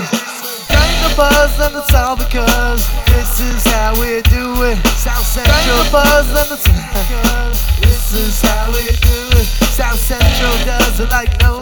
Bring the buzz and it's all because this is how we do it. South Central. Bring the buzz and it's because this is how we do it. South Central does it like no